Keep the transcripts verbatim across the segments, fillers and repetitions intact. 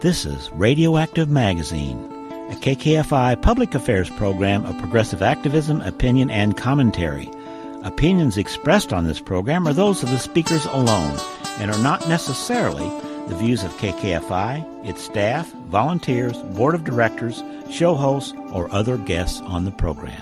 This is Radioactive Magazine, a K K F I public affairs program of progressive activism, opinion, and commentary. Opinions expressed on this program are those of the speakers alone and are not necessarily the views of K K F I, its staff, volunteers, board of directors, show hosts, or other guests on the program.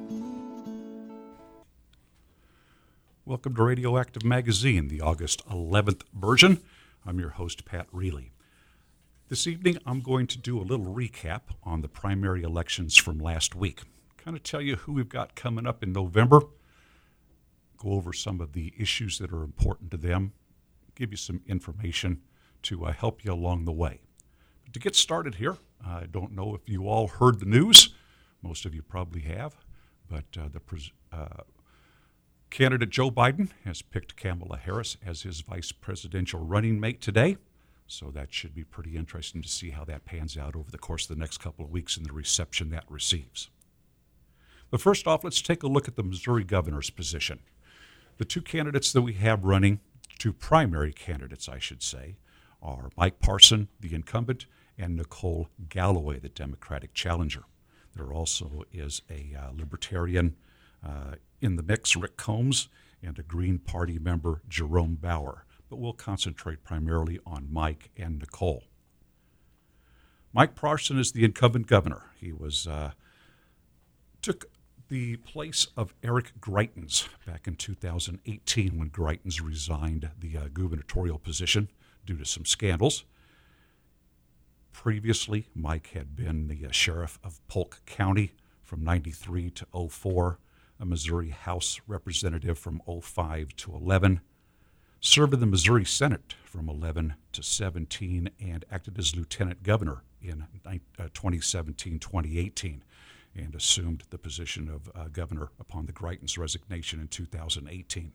Welcome to Radioactive Magazine, the August eleventh version. I'm your host, Pat Reilly. This evening, I'm going to do a little recap on the primary elections from last week. Kind of tell you who we've got coming up in November, go over some of the issues that are important to them, give you some information to uh, help you along the way. But to get started here, I don't know if you all heard the news. Most of you probably have, but uh, the pres- uh, candidate Joe Biden has picked Kamala Harris as his vice presidential running mate today. So that should be pretty interesting to see how that pans out over the course of the next couple of weeks and the reception that receives. But first off, let's take a look at the Missouri governor's position. The two candidates that we have running, two primary candidates, I should say, are Mike Parson, the incumbent, and Nicole Galloway, the Democratic challenger. There also is a uh, Libertarian uh, in the mix, Rick Combs, and a Green Party member, Jerome Bauer. But we'll concentrate primarily on Mike and Nicole. Mike Parson is the incumbent governor. He was uh, took the place of Eric Greitens back in two thousand eighteen when Greitens resigned the uh, gubernatorial position due to some scandals. Previously, Mike had been the uh, sheriff of Polk County from ninety-three to oh four, a Missouri House representative from oh five to eleven, served in the Missouri Senate from eleven to seventeen, and acted as lieutenant governor in twenty seventeen twenty eighteen, and assumed the position of uh, governor upon the Greitens resignation in two thousand eighteen.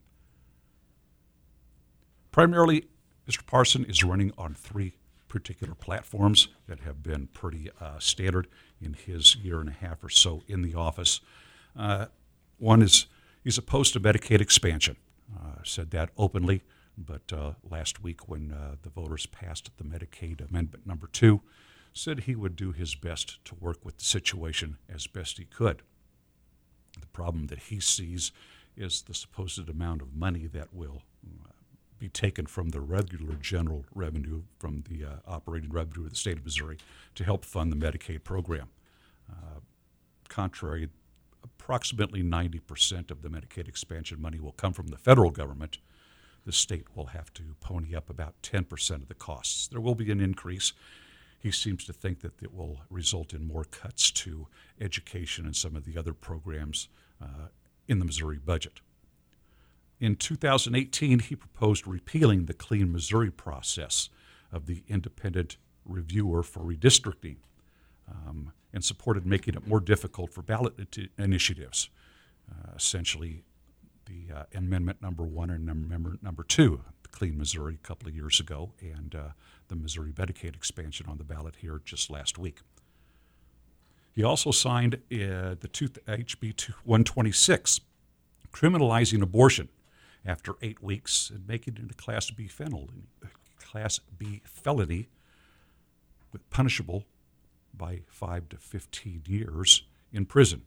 Primarily, Mister Parson is running on three particular platforms that have been pretty uh, standard in his year and a half or so in the office. Uh, one is he's opposed to Medicaid expansion. Uh, said that openly. But uh, last week when uh, the voters passed the Medicaid Amendment number two, said he would do his best to work with the situation as best he could. The problem that he sees is the supposed amount of money that will uh, be taken from the regular general revenue, from the uh, operating revenue of the state of Missouri, to help fund the Medicaid program. Uh, contrary, approximately ninety percent of the Medicaid expansion money will come from the federal government. The state will have to pony up about ten percent of the costs. There will be an increase. He seems to think that it will result in more cuts to education and some of the other programs uh, in the Missouri budget. In two thousand eighteen, he proposed repealing the Clean Missouri process of the independent reviewer for redistricting um, and supported making it more difficult for ballot it- initiatives. Uh, essentially, the uh, amendment number one and amendment number two, the Clean Missouri a couple of years ago, and uh, the Missouri Medicaid expansion on the ballot here just last week. He also signed uh, the two, H B one twenty-six, criminalizing abortion after eight weeks and making it a Class B felony, Class B felony, with punishable by five to fifteen years in prison.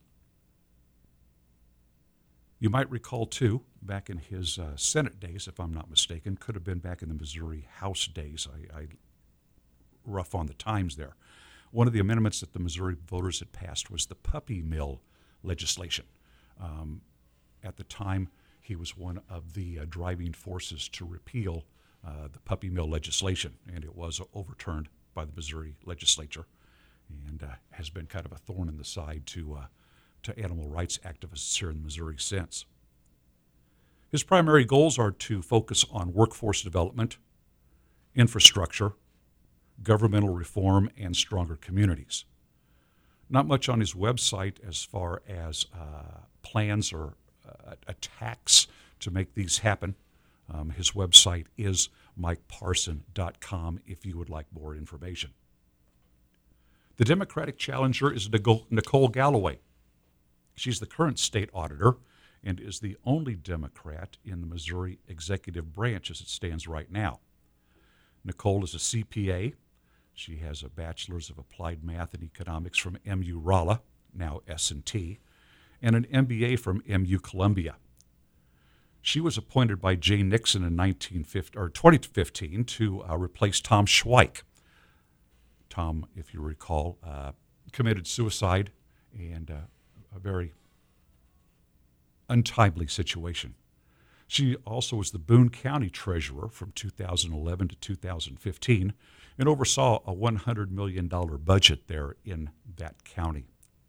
You might recall, too, back in his uh, Senate days, if I'm not mistaken, could have been back in the Missouri House days. I, I rough on the times there. One of the amendments that the Missouri voters had passed was the puppy mill legislation. Um, at the time, he was one of the uh, driving forces to repeal uh, the puppy mill legislation, and it was overturned by the Missouri legislature and uh, has been kind of a thorn in the side to uh, to animal rights activists here in Missouri since. His primary goals are to focus on workforce development, infrastructure, governmental reform, and stronger communities. Not much on his website as far as uh, plans or uh, attacks to make these happen. Um, his website is mike parson dot com if you would like more information. The Democratic challenger is Nicole Galloway. She's the current state auditor and is the only Democrat in the Missouri executive branch as it stands right now. Nicole is a C P A, She has a Bachelor's of Applied Math and Economics from M U Rolla, now S and T, and an M B A from M U Columbia. She was appointed by Jay Nixon in nineteen fifty, or twenty fifteen to uh, replace Tom Schweik. Tom, if you recall, uh, committed suicide, and uh, a very untimely situation. She also was the Boone County Treasurer from two thousand eleven to two thousand fifteen and oversaw a one hundred million dollars budget there in that county.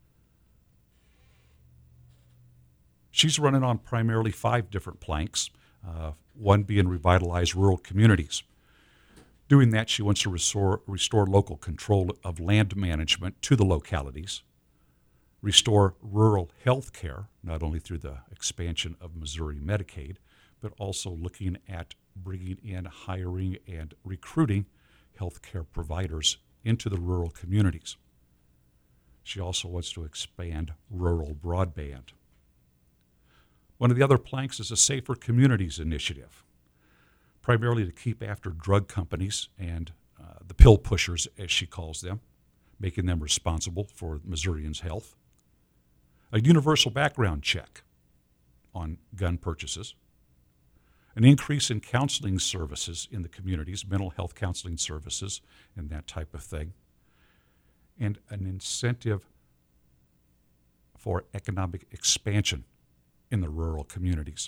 She's running on primarily five different planks, uh, one being revitalize rural communities. Doing that, she wants to restore, restore local control of land management to the localities, restore rural health care, not only through the expansion of Missouri Medicaid, but also looking at bringing in, hiring, and recruiting health care providers into the rural communities. She also wants to expand rural broadband. One of the other planks is a Safer Communities initiative, primarily to keep after drug companies and uh, the pill pushers, as she calls them, making them responsible for Missourians' health. A universal background check on gun purchases. An increase in counseling services in the communities, mental health counseling services, and that type of thing. And an incentive for economic expansion in the rural communities.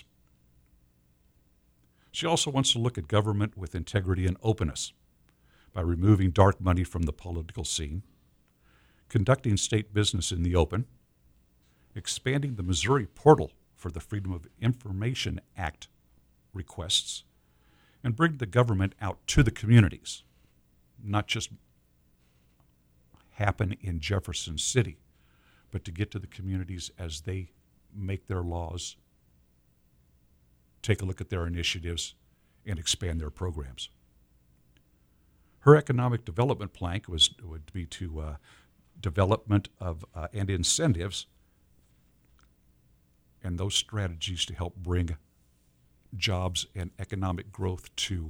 She also wants to look at government with integrity and openness by removing dark money from the political scene, conducting state business in the open, expanding the Missouri portal for the Freedom of Information Act requests, and bring the government out to the communities, not just happen in Jefferson City, but to get to the communities as they make their laws, take a look at their initiatives, and expand their programs. Her economic development plank was would be to uh, development of uh, and incentives and those strategies to help bring jobs and economic growth to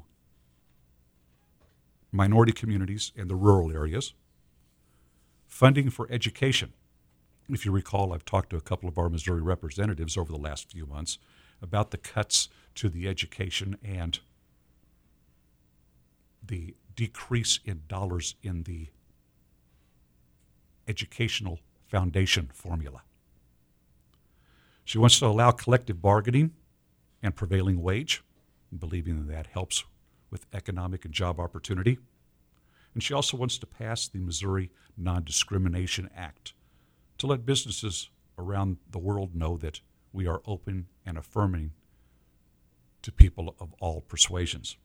minority communities and the rural areas. Funding for education. If you recall, I've talked to a couple of our Missouri representatives over the last few months about the cuts to the education and the decrease in dollars in the educational foundation formula. She wants to allow collective bargaining and prevailing wage, believing that that helps with economic and job opportunity. And she also wants to pass the Missouri Non-Discrimination Act to let businesses around the world know that we are open and affirming to people of all persuasions.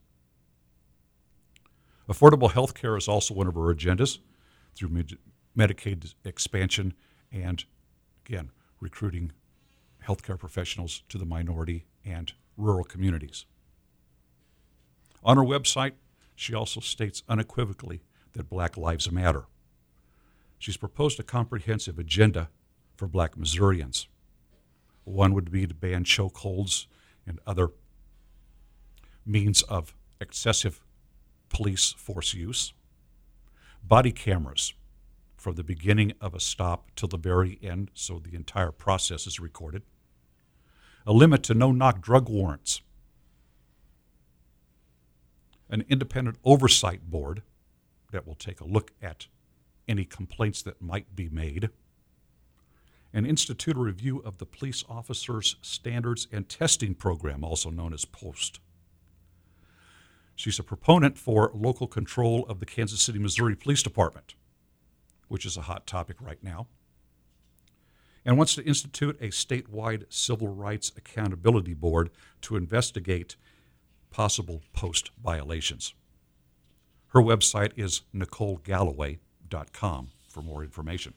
Affordable health care is also one of our agendas through Med- Medicaid expansion and, again, recruiting healthcare professionals to the minority and rural communities. On her website, she also states unequivocally that Black Lives Matter. She's proposed a comprehensive agenda for Black Missourians. One would be to ban chokeholds and other means of excessive police force use, body cameras from the beginning of a stop till the very end so the entire process is recorded, a limit to no-knock drug warrants, an independent oversight board that will take a look at any complaints that might be made, and institute a review of the police officers' standards and testing program, also known as POST. She's a proponent for local control of the Kansas City, Missouri Police Department, which is a hot topic right now, and wants to institute a statewide civil rights accountability board to investigate possible POST violations. Her website is nicole galloway dot com for more information.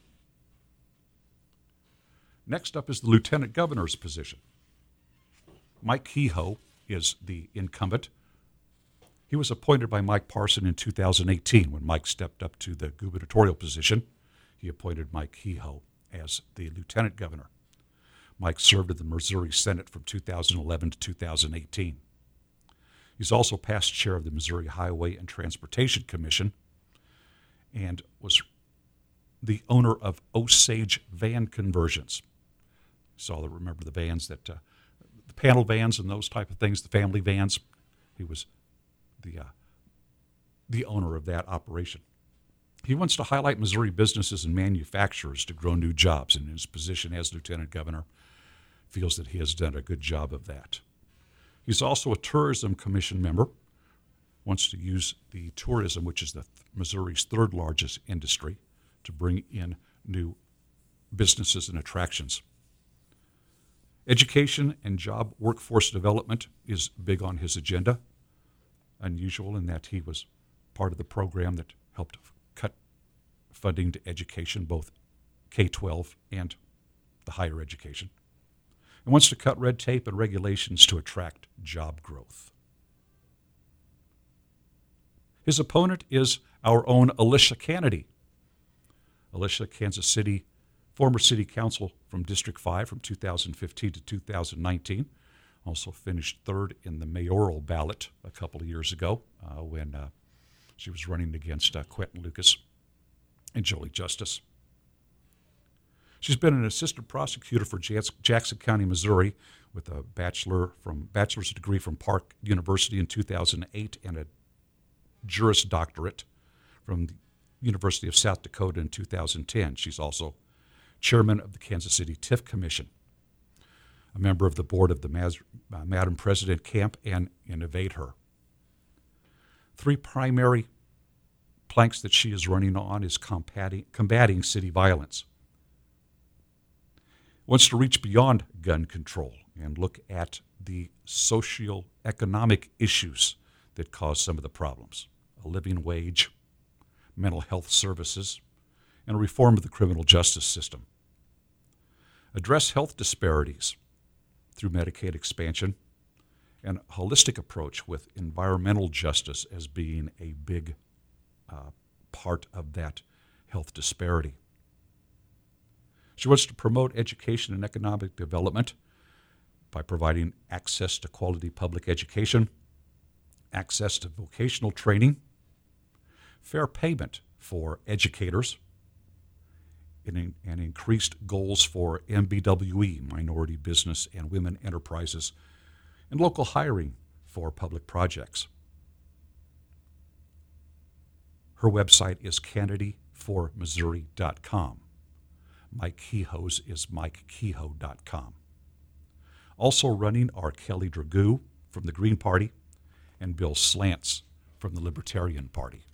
Next up is the lieutenant governor's position. Mike Kehoe is the incumbent. He was appointed by Mike Parson in two thousand eighteen when Mike stepped up to the gubernatorial position. He appointed Mike Kehoe as the lieutenant governor. Mike served in the Missouri Senate from two thousand eleven to two thousand eighteen. He's also past chair of the Missouri Highway and Transportation Commission. and was the owner of Osage Van Conversions. So all remember the vans that, uh, the panel vans and those type of things, the family vans. He was the uh, the owner of that operation. He wants to highlight Missouri businesses and manufacturers to grow new jobs, and in his position as Lieutenant Governor, feels that he has done a good job of that. He's also a Tourism Commission member, wants to use the tourism, which is the Missouri's third largest industry, to bring in new businesses and attractions. Education and job workforce development is big on his agenda, unusual in that he was part of the program that helped cut funding to education, both K twelve and the higher education, and wants to cut red tape and regulations to attract job growth. His opponent is our own Alicia Kennedy. Alicia, Kansas City, former city council from District five from two thousand fifteen to two thousand nineteen. Also finished third in the mayoral ballot a couple of years ago uh, when uh, she was running against uh, Quentin Lucas and Jolie Justice. She's been an assistant prosecutor for Jackson County, Missouri, with a bachelor from bachelor's degree from Park University in two thousand eight and a Juris Doctorate from the University of South Dakota in two thousand ten. She's also chairman of the Kansas City TIF Commission, a member of the board of the Mas- uh, Madam President Camp and Innovate Her. Three primary planks that she is running on is combating, combating city violence. Wants to reach beyond gun control and look at the socio-economic issues that cause some of the problems. A living wage, mental health services, and a reform of the criminal justice system. Address health disparities through Medicaid expansion, and a holistic approach with environmental justice as being a big uh, part of that health disparity. She wants to promote education and economic development by providing access to quality public education, access to vocational training, fair payment for educators, and, and increased goals for M B W E, minority business and women enterprises, and local hiring for public projects. Her website is kennedy for missouri dot com. Mike Kehoe's is mike kehoe dot com. Also running are Kelly Dragoo from the Green Party and Bill Slants from the Libertarian Party.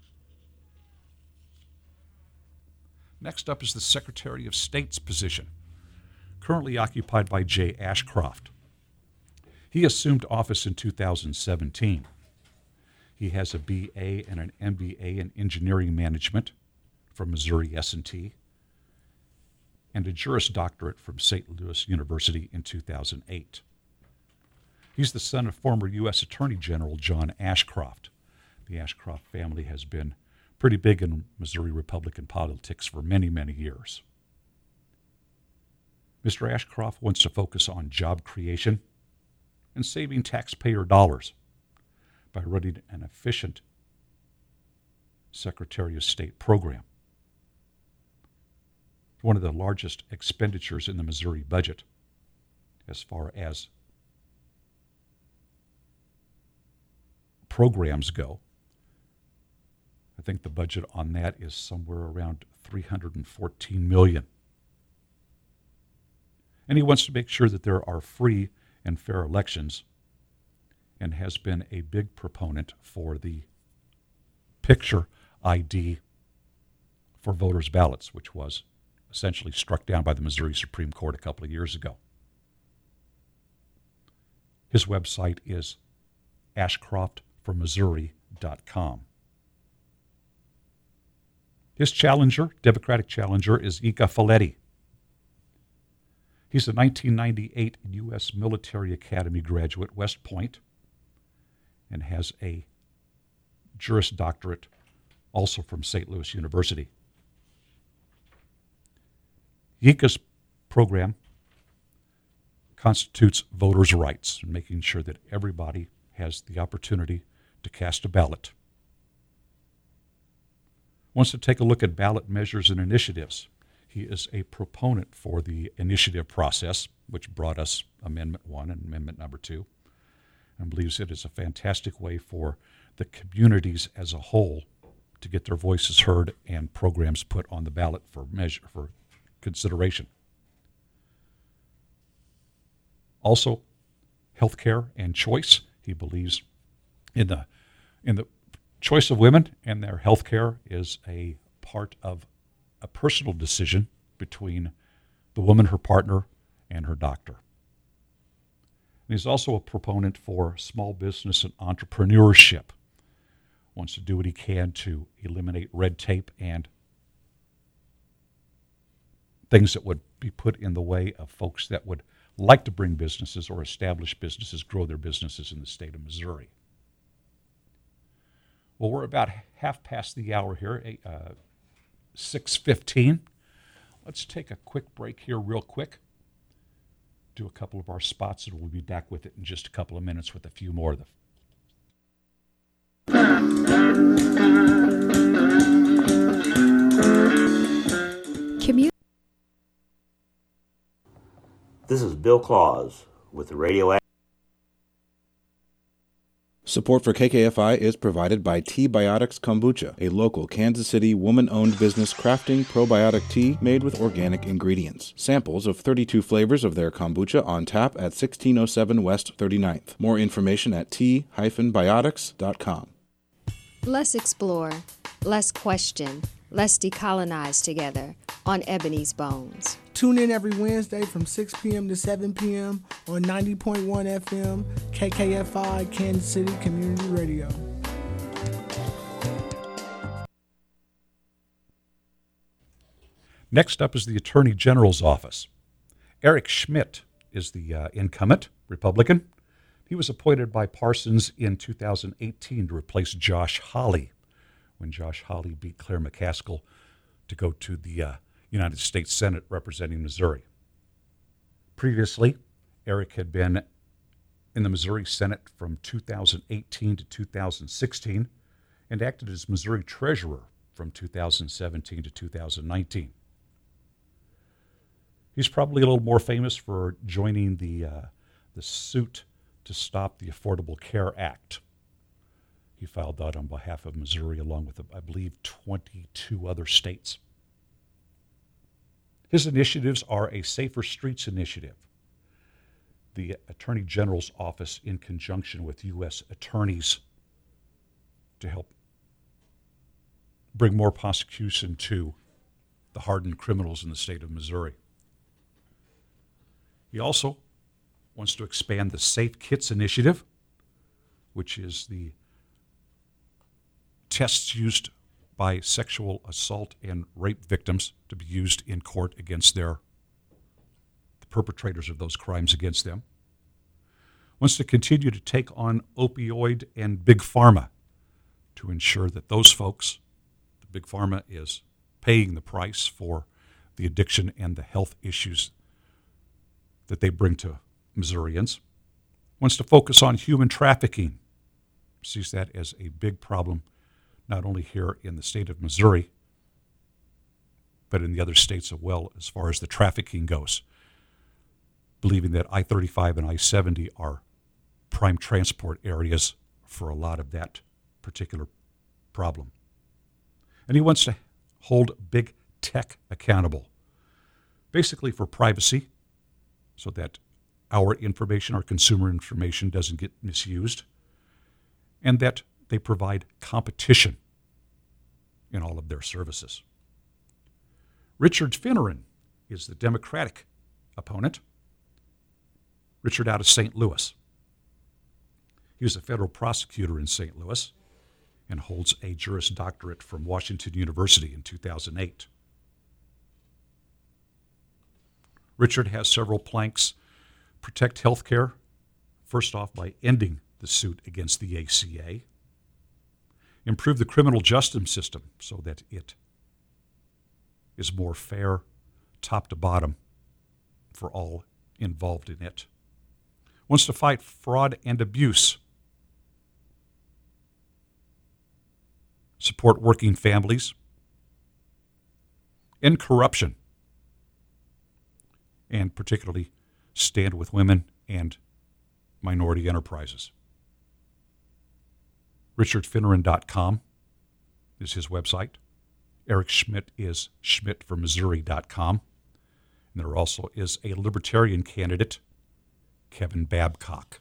Next up is the Secretary of State's position, currently occupied by Jay Ashcroft. He assumed office in two thousand seventeen. He has a B A and an M B A in engineering management from Missouri S and T and a Juris Doctorate from Saint Louis University in two thousand eight. He's the son of former U S Attorney General John Ashcroft. The Ashcroft family has been pretty big in Missouri Republican politics for many, many years. Mister Ashcroft wants to focus on job creation and saving taxpayer dollars by running an efficient Secretary of State program. One of the largest expenditures in the Missouri budget as far as programs go. I think the budget on that is somewhere around three hundred fourteen million dollars. And he wants to make sure that there are free and fair elections and has been a big proponent for the picture I D for voters' ballots, which was essentially struck down by the Missouri Supreme Court a couple of years ago. His website is ashcroft for missouri dot com. His challenger, Democratic challenger, is Ika Folletti. He's a nineteen ninety-eight U S Military Academy graduate, West Point, and has a Juris Doctorate also from Saint Louis University. Ika's program constitutes voters' rights, making sure that everybody has the opportunity to cast a ballot. Wants to take a look at ballot measures and initiatives. He is a proponent for the initiative process, which brought us Amendment one and Amendment number two, and believes it is a fantastic way for the communities as a whole to get their voices heard and programs put on the ballot for measure for consideration. Also, healthcare and choice. He believes in the in the choice of women, and their health care is a part of a personal decision between the woman, her partner, and her doctor. And he's also a proponent for small business and entrepreneurship. Wants to do what he can to eliminate red tape and things that would be put in the way of folks that would like to bring businesses or establish businesses, grow their businesses in the state of Missouri. Well, we're about half past the hour here, uh, six fifteen. Let's take a quick break here real quick, do a couple of our spots, and we'll be back with it in just a couple of minutes with a few more of the Commu- This is Bill Claus with the Radio. Support for K K F I is provided by T-Biotics Kombucha, a local Kansas City woman-owned business crafting probiotic tea made with organic ingredients. Samples of thirty-two flavors of their kombucha on tap at sixteen oh seven West thirty-ninth. More information at t dash biotics dot com. Let's explore, let's question, let's decolonize together on Ebony's Bones. Tune in every Wednesday from six p.m. to seven p.m. on ninety point one F M, K K F I, Kansas City Community Radio. Next up is the Attorney General's office. Eric Schmidt is the uh, incumbent Republican. He was appointed by Parsons in two thousand eighteen to replace Josh Hawley when Josh Hawley beat Claire McCaskill to go to the uh, United States Senate representing Missouri. Previously, Eric had been in the Missouri Senate from two thousand eighteen to two thousand sixteen and acted as Missouri Treasurer from two thousand seventeen to two thousand nineteen. He's probably a little more famous for joining the uh, the suit to stop the Affordable Care Act. He filed that on behalf of Missouri along with, I believe, twenty-two other states. His initiatives are a Safer Streets initiative. The Attorney General's office, in conjunction with U S attorneys, to help bring more prosecution to the hardened criminals in the state of Missouri. He also wants to expand the Safe Kits initiative, which is the tests used by sexual assault and rape victims to be used in court against their the perpetrators of those crimes against them. Wants to continue to take on opioid and big pharma to ensure that those folks, the big pharma, is paying the price for the addiction and the health issues that they bring to Missourians. Wants to focus on human trafficking. Sees that as a big problem, not only here in the state of Missouri, but in the other states as well as far as the trafficking goes, believing that I thirty-five and I seventy are prime transport areas for a lot of that particular problem. And he wants to hold big tech accountable, basically for privacy, so that our information, our consumer information, doesn't get misused, and that they provide competition in all of their services. Richard Finneran is the Democratic opponent. Richard out of Saint Louis. He was a federal prosecutor in Saint Louis and holds a Juris Doctorate from Washington University in two thousand eight. Richard has several planks. Protect health care, first off by ending the suit against the A C A. Improve the criminal justice system so that it is more fair, top to bottom, for all involved in it. Wants to fight fraud and abuse. Support working families end corruption, and particularly stand with women and minority enterprises. Richard Finneran dot com is his website. Eric Schmidt is Schmidt for Missouri dot com. And there also is a Libertarian candidate, Kevin Babcock.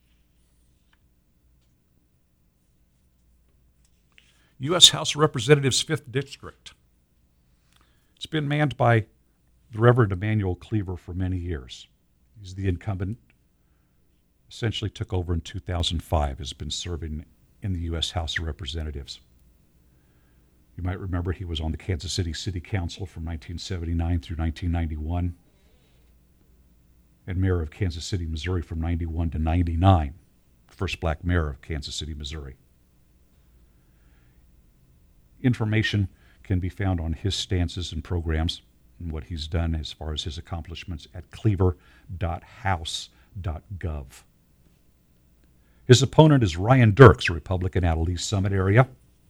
U S House of Representatives, fifth District. It's been manned by the Reverend Emanuel Cleaver for many years. He's the incumbent, essentially took over in two thousand five, has been serving in the U S House of Representatives. You might remember he was on the Kansas City City Council from nineteen seventy-nine through nineteen ninety-one, and mayor of Kansas City, Missouri from ninety-one to ninety-nine, first black mayor of Kansas City, Missouri. Information can be found on his stances and programs and what he's done as far as his accomplishments at cleaver dot house dot gov. His opponent is Ryan Dirks, a Republican out of Lee Summit area.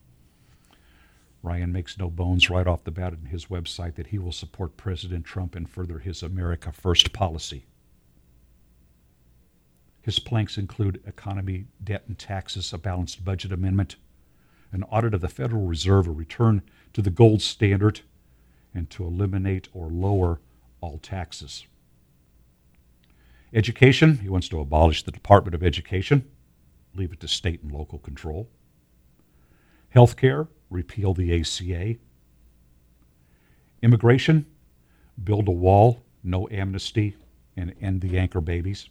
Ryan makes no bones right off the bat in his website that he will support President Trump and further his America First policy. His planks include economy, debt and taxes, a balanced budget amendment, an audit of the Federal Reserve, a return to the gold standard, and to eliminate or lower all taxes. Education, he wants to abolish the Department of Education, leave it to state and local control. Healthcare, repeal the A C A. Immigration, build a wall, no amnesty, and end the anchor babies.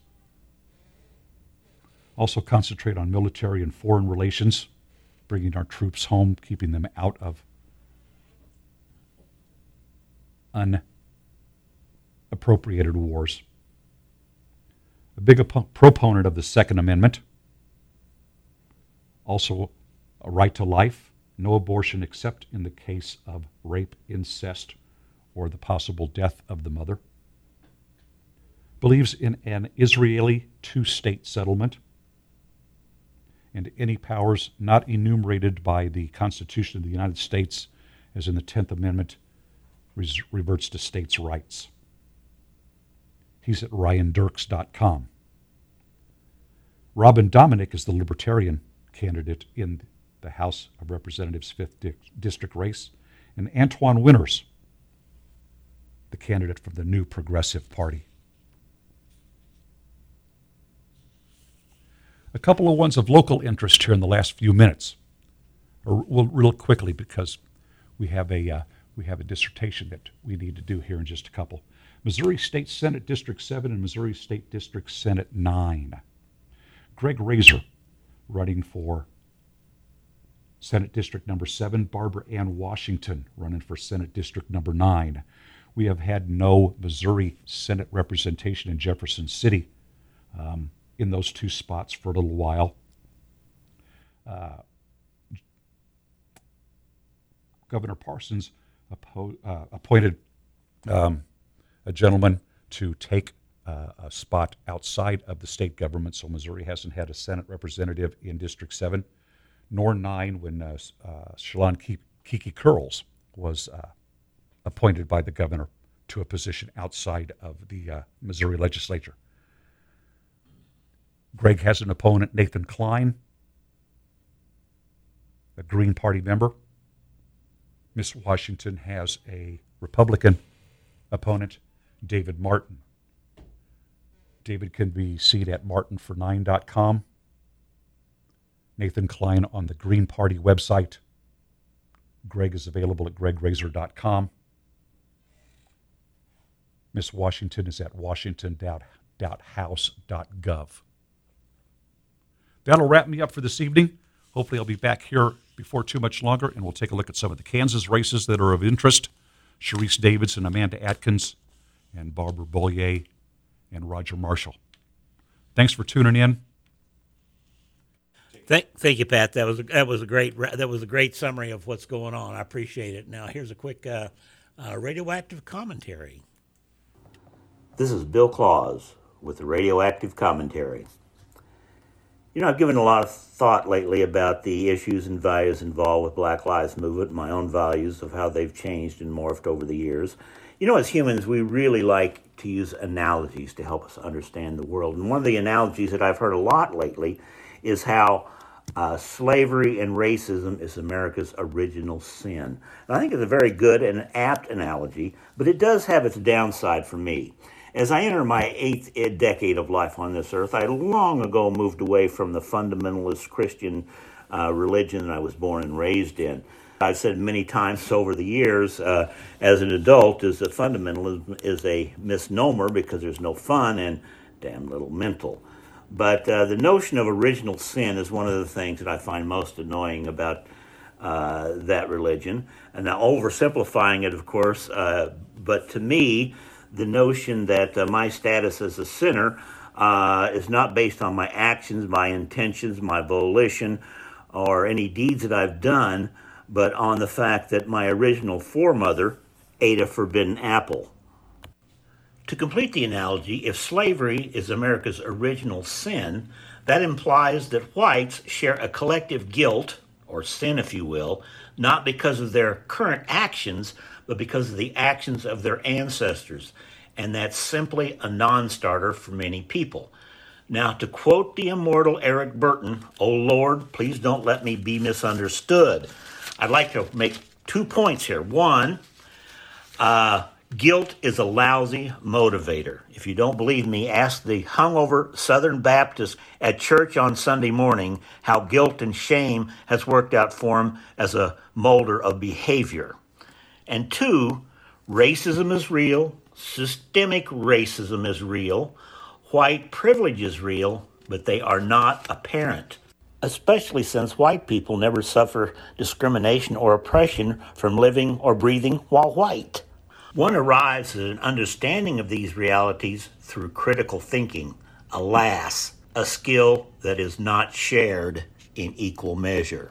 Also concentrate on military and foreign relations, bringing our troops home, keeping them out of unappropriated wars. A big op- proponent of the Second Amendment. Also a right to life, no abortion except in the case of rape, incest, or the possible death of the mother. Believes in an Israeli two-state settlement, and any powers not enumerated by the Constitution of the United States, as in the tenth Amendment, res- reverts to states' rights. He's at Ryan Dirks dot com. Robin Dominick is the Libertarian candidate in the House of Representatives' fifth di- District race, and Antoine Winters, the candidate from the New Progressive Party. A couple of ones of local interest here in the last few minutes, or well, real quickly, because we have a uh, we have a dissertation that we need to do here in just a couple. Missouri State Senate District seven and Missouri State District Senate nine. Greg Razor running for Senate District number seven, Barbara Ann Washington running for Senate District number nine. We have had no Missouri Senate representation in Jefferson City um, in those two spots for a little while. Uh, Governor Parsons appo- uh, appointed um, a gentleman to take uh, a spot outside of the state government, so Missouri hasn't had a Senate representative in District seven, nor nine when uh, uh, Shalon Kiki Curls was uh, appointed by the governor to a position outside of the uh, Missouri legislature. Greg has an opponent, Nathan Klein, a Green Party member. Miss Washington has a Republican opponent, David Martin. David can be seen at martin for nine dot com. Nathan Klein on the Green Party website. Greg is available at greg razor dot com. Miss Washington is at washington dot house dot gov. That'll wrap me up for this evening. Hopefully I'll be back here before too much longer, and we'll take a look at some of the Kansas races that are of interest. Sharice Davidson, Amanda Atkins, and Barbara Bollier, and Roger Marshall. Thanks for tuning in. Thank, thank you, Pat. That was a, that was a great that was a great summary of what's going on. I appreciate it. Now here's a quick uh, uh, radioactive commentary. This is Bill Claus with the radioactive commentary. You know, I've given a lot of thought lately about the issues and values involved with Black Lives Movement, my own values of how they've changed and morphed over the years. You know, as humans, we really like to use analogies to help us understand the world. And one of the analogies that I've heard a lot lately is how uh, slavery and racism is America's original sin. And I think it's a very good and apt analogy, but it does have its downside for me. As I enter my eighth decade of life on this earth, I long ago moved away from the fundamentalist Christian uh, religion that I was born and raised in. I've said many times over the years, uh, as an adult, is that fundamentalism is a misnomer because there's no fun and damn little mental. But uh, the notion of original sin is one of the things that I find most annoying about uh, that religion. And now oversimplifying it, of course, uh, but to me, the notion that uh, my status as a sinner uh, is not based on my actions, my intentions, my volition, or any deeds that I've done, but on the fact that my original foremother ate a forbidden apple. To complete the analogy, if slavery is America's original sin, that implies that whites share a collective guilt, or sin if you will, not because of their current actions, but because of the actions of their ancestors. And that's simply a non-starter for many people. Now, to quote the immortal Eric Burton, "Oh Lord, please don't let me be misunderstood," I'd like to make two points here. One, uh, guilt is a lousy motivator. If you don't believe me, ask the hungover Southern Baptist at church on Sunday morning how guilt and shame has worked out for him as a molder of behavior. And two, racism is real, systemic racism is real, white privilege is real, but they are not apparent, especially since white people never suffer discrimination or oppression from living or breathing while white. One arrives at an understanding of these realities through critical thinking, alas, a skill that is not shared in equal measure.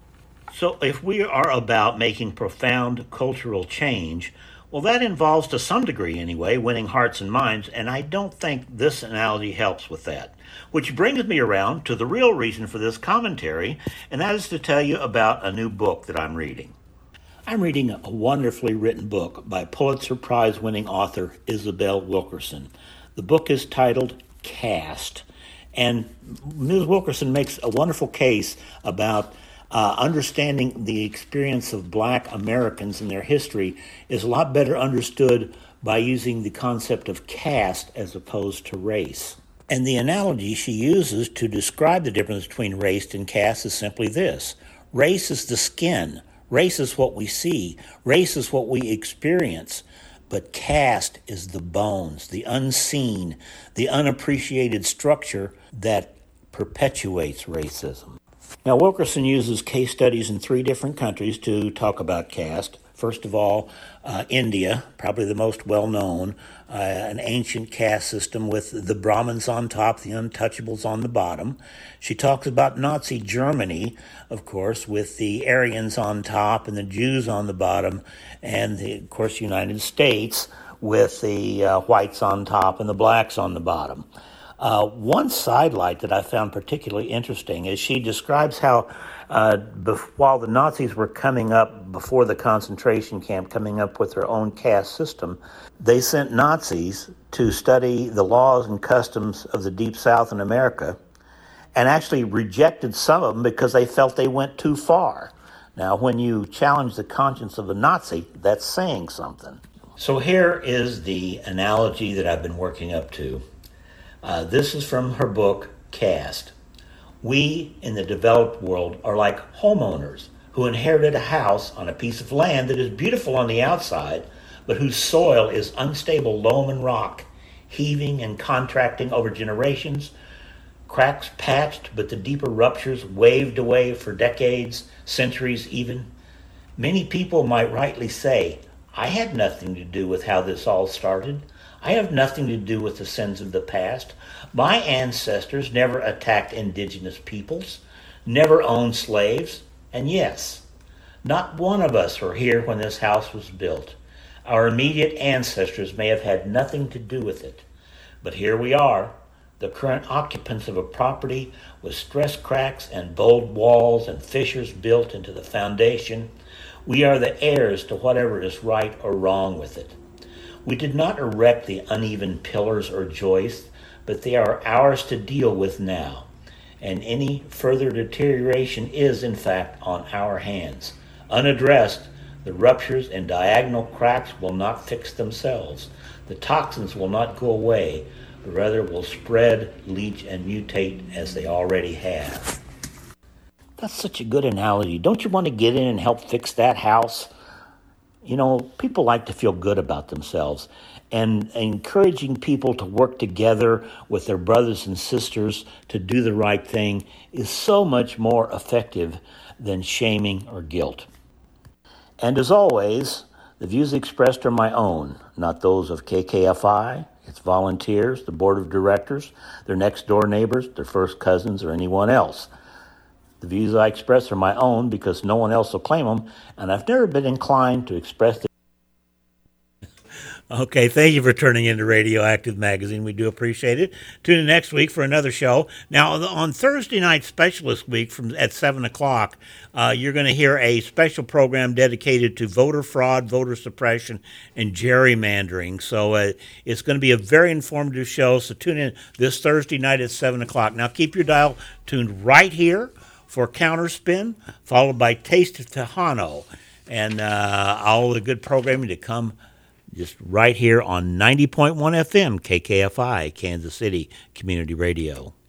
So if we are about making profound cultural change, well, that involves, to some degree anyway, winning hearts and minds, and I don't think this analogy helps with that. Which brings me around to the real reason for this commentary, and that is to tell you about a new book that I'm reading. I'm reading a wonderfully written book by Pulitzer Prize-winning author Isabel Wilkerson. The book is titled Caste, and Miz Wilkerson makes a wonderful case about Uh, understanding the experience of Black Americans and their history is a lot better understood by using the concept of caste as opposed to race. And the analogy she uses to describe the difference between race and caste is simply this. Race is the skin. Race is what we see. Race is what we experience. But caste is the bones, the unseen, the unappreciated structure that perpetuates racism. Now, Wilkerson uses case studies in three different countries to talk about caste. First of all, uh, India, probably the most well-known, uh, an ancient caste system with the Brahmins on top, the untouchables on the bottom. She talks about Nazi Germany, of course, with the Aryans on top and the Jews on the bottom, and, the, of course, United States with the uh, whites on top and the blacks on the bottom. Uh, one sidelight that I found particularly interesting is she describes how uh, bef- while the Nazis were coming up before the concentration camp, coming up with their own caste system, they sent Nazis to study the laws and customs of the Deep South in America and actually rejected some of them because they felt they went too far. Now, when you challenge the conscience of a Nazi, that's saying something. So here is the analogy that I've been working up to. Uh, this is from her book, Caste. We in the developed world are like homeowners who inherited a house on a piece of land that is beautiful on the outside, but whose soil is unstable loam and rock, heaving and contracting over generations, cracks patched, but the deeper ruptures waved away for decades, centuries even. Many people might rightly say, I had nothing to do with how this all started. I have nothing to do with the sins of the past. My ancestors never attacked indigenous peoples, never owned slaves, and yes, not one of us were here when this house was built. Our immediate ancestors may have had nothing to do with it, but here we are, the current occupants of a property with stress cracks and bold walls and fissures built into the foundation. We are the heirs to whatever is right or wrong with it. We did not erect the uneven pillars or joists, but they are ours to deal with now, and any further deterioration is, in fact, on our hands. Unaddressed, the ruptures and diagonal cracks will not fix themselves. The toxins will not go away, but rather will spread, leach, and mutate as they already have. That's such a good analogy. Don't you want to get in and help fix that house? You know, people like to feel good about themselves, and encouraging people to work together with their brothers and sisters to do the right thing is so much more effective than shaming or guilt. And as always, the views expressed are my own, not those of K K F I, its volunteers, the board of directors, their next-door neighbors, their first cousins, or anyone else. The views I express are my own because no one else will claim them, and I've never been inclined to express them. Okay, thank you for turning into Radioactive Magazine. We do appreciate it. Tune in next week for another show. Now, on Thursday night Specialist Week from at seven o'clock, uh, you're going to hear a special program dedicated to voter fraud, voter suppression, and gerrymandering. So uh, it's going to be a very informative show, so tune in this Thursday night at seven o'clock. Now, keep your dial tuned right here for Counterspin, followed by Taste of Tejano, and uh, all the good programming to come just right here on ninety point one F M, K K F I, Kansas City Community Radio.